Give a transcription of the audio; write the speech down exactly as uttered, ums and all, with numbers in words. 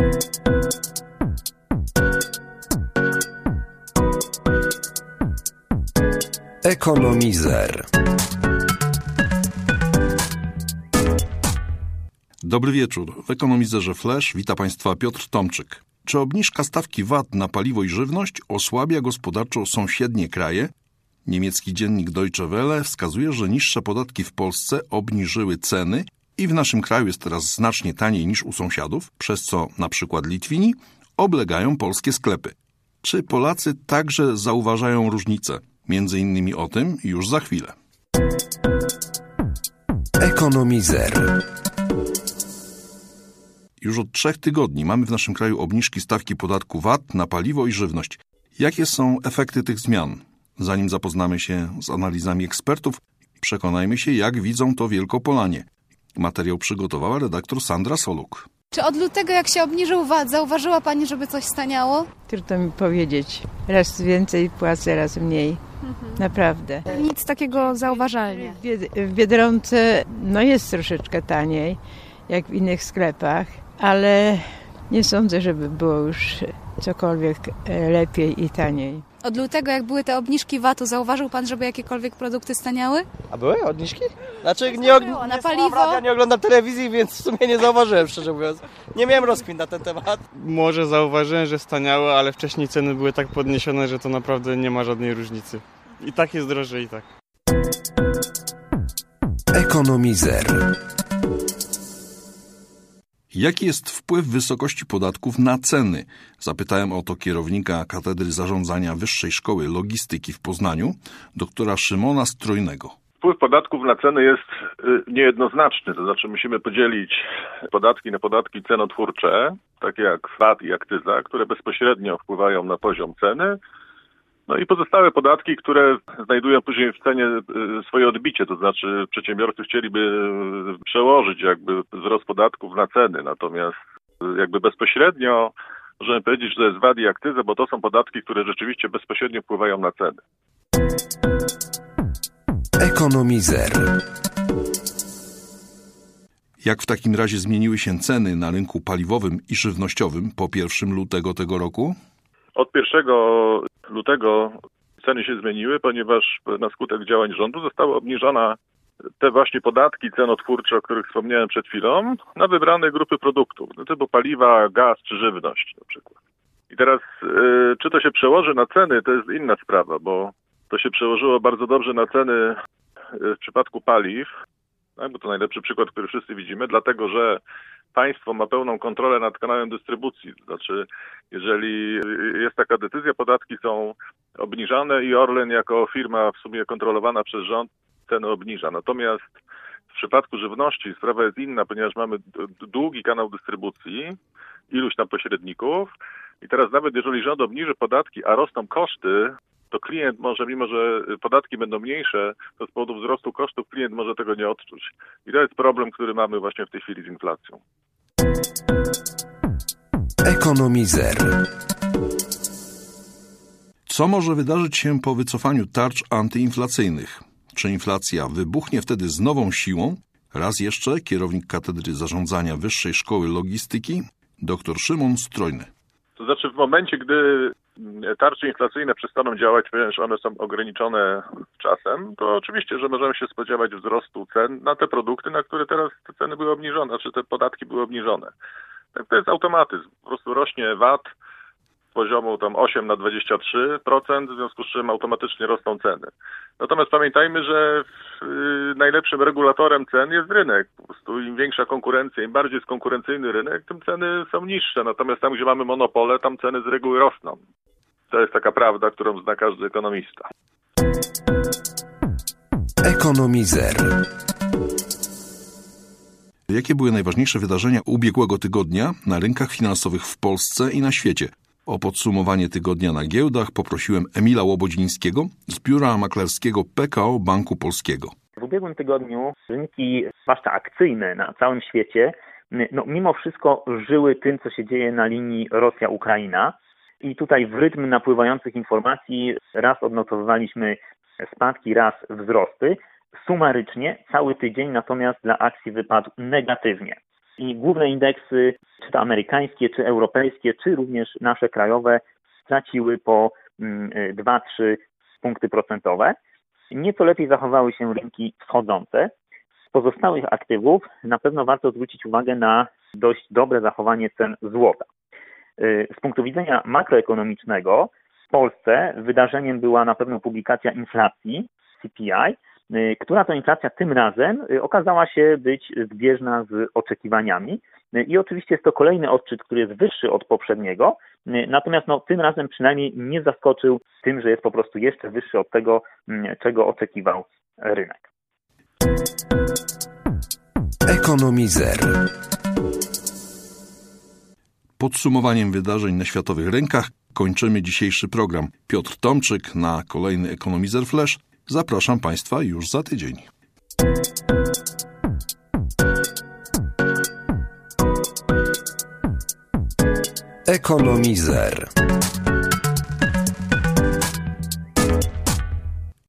Ekonomizer. Dobry wieczór. W Ekonomizerze Flash wita Państwa Piotr Tomczyk. Czy obniżka stawki V A T na paliwo i żywność osłabia gospodarczo sąsiednie kraje? Niemiecki dziennik Deutsche Welle wskazuje, że niższe podatki w Polsce obniżyły ceny i w naszym kraju jest teraz znacznie taniej niż u sąsiadów, przez co na przykład Litwini oblegają polskie sklepy. Czy Polacy także zauważają różnice? Między innymi o tym już za chwilę. Ekonomizer. Już od trzech tygodni mamy w naszym kraju obniżki stawki podatku V A T na paliwo i żywność. Jakie są efekty tych zmian? Zanim zapoznamy się z analizami ekspertów, przekonajmy się, jak widzą to Wielkopolanie. Materiał przygotowała redaktor Sandra Soluk. Czy od lutego, jak się obniżył V A T, zauważyła Pani, żeby coś staniało? Trudno mi powiedzieć. Raz więcej płacę, raz mniej. Mhm. Naprawdę. Nic takiego zauważalnie. W, Bied- w Biedronce no jest troszeczkę taniej, jak w innych sklepach, ale nie sądzę, żeby było już cokolwiek lepiej i taniej. Od lutego, jak były te obniżki V A T u, zauważył Pan, żeby jakiekolwiek produkty staniały? A były obniżki? Znaczy nie, og- było, na nie paliwo? radia, nie oglądam telewizji, więc w sumie nie zauważyłem, szczerze mówiąc. Nie miałem rozkmin na ten temat. Może zauważyłem, że staniało, ale wcześniej ceny były tak podniesione, że to naprawdę nie ma żadnej różnicy. I tak jest drożej, i tak. Ekonomizer. Jaki jest wpływ wysokości podatków na ceny? Zapytałem o to kierownika Katedry Zarządzania Wyższej Szkoły Logistyki w Poznaniu, doktora Szymona Strojnego. Wpływ podatków na ceny jest niejednoznaczny, to znaczy musimy podzielić podatki na podatki cenotwórcze, takie jak V A T i akcyza, które bezpośrednio wpływają na poziom ceny, no i pozostałe podatki, które znajdują później w cenie swoje odbicie, to znaczy przedsiębiorcy chcieliby przełożyć jakby wzrost podatków na ceny, natomiast jakby bezpośrednio możemy powiedzieć, że to jest V A T i akcyza, bo to są podatki, które rzeczywiście bezpośrednio wpływają na ceny. Ekonomizer. Jak w takim razie zmieniły się ceny na rynku paliwowym i żywnościowym po pierwszego lutego tego roku? Od pierwszego lutego ceny się zmieniły, ponieważ na skutek działań rządu została obniżona te właśnie podatki cenotwórcze, o których wspomniałem przed chwilą, na wybrane grupy produktów, typu paliwa, gaz czy żywność na przykład. I teraz yy, czy to się przełoży na ceny, to jest inna sprawa, bo to się przełożyło bardzo dobrze na ceny w przypadku paliw, tak, bo to najlepszy przykład, który wszyscy widzimy, dlatego że państwo ma pełną kontrolę nad kanałem dystrybucji. To znaczy, jeżeli jest taka decyzja, podatki są obniżane i Orlen jako firma w sumie kontrolowana przez rząd ceny obniża. Natomiast w przypadku żywności sprawa jest inna, ponieważ mamy długi kanał dystrybucji, iluś tam pośredników i teraz nawet jeżeli rząd obniży podatki, a rosną koszty, to klient może, mimo że podatki będą mniejsze, to z powodu wzrostu kosztów klient może tego nie odczuć. I to jest problem, który mamy właśnie w tej chwili z inflacją. Ekonomizer. Co może wydarzyć się po wycofaniu tarcz antyinflacyjnych? Czy inflacja wybuchnie wtedy z nową siłą? Raz jeszcze kierownik Katedry Zarządzania Wyższej Szkoły Logistyki, dr Szymon Strojny. To znaczy w momencie, gdy tarcze inflacyjne przestaną działać, ponieważ one są ograniczone czasem, to oczywiście, że możemy się spodziewać wzrostu cen na te produkty, na które teraz te ceny były obniżone, znaczy te podatki były obniżone. Tak, to jest automatyzm. Po prostu rośnie V A T z poziomu tam osiem na dwadzieścia trzy procent, w związku z czym automatycznie rosną ceny. Natomiast pamiętajmy, że y, najlepszym regulatorem cen jest rynek. Po prostu im większa konkurencja, im bardziej jest konkurencyjny rynek, tym ceny są niższe. Natomiast tam, gdzie mamy monopole, tam ceny z reguły rosną. To jest taka prawda, którą zna każdy ekonomista. Ekonomizer. Jakie były najważniejsze wydarzenia ubiegłego tygodnia na rynkach finansowych w Polsce i na świecie? O podsumowanie tygodnia na giełdach poprosiłem Emila Łobodzińskiego z biura maklerskiego P K O Banku Polskiego. W ubiegłym tygodniu rynki, zwłaszcza akcyjne na całym świecie, no, mimo wszystko żyły tym, co się dzieje na linii Rosja-Ukraina. I tutaj w rytm napływających informacji raz odnotowywaliśmy spadki, raz wzrosty. Sumarycznie cały tydzień natomiast dla akcji wypadł negatywnie. i główne indeksy, czy to amerykańskie, czy europejskie, czy również nasze krajowe, straciły po dwa trzy punkty procentowe. Nieco lepiej zachowały się rynki wschodzące. Z pozostałych aktywów na pewno warto zwrócić uwagę na dość dobre zachowanie cen złota. Z punktu widzenia makroekonomicznego w Polsce wydarzeniem była na pewno publikacja inflacji C P I, która to inflacja tym razem okazała się być zbieżna z oczekiwaniami. I oczywiście jest to kolejny odczyt, który jest wyższy od poprzedniego, natomiast no, tym razem przynajmniej nie zaskoczył tym, że jest po prostu jeszcze wyższy od tego, czego oczekiwał rynek. Ekonomizer. Podsumowaniem wydarzeń na światowych rynkach kończymy dzisiejszy program. Piotr Tomczyk na kolejny Ekonomizer Flash. Zapraszam Państwa już za tydzień. Ekonomizer.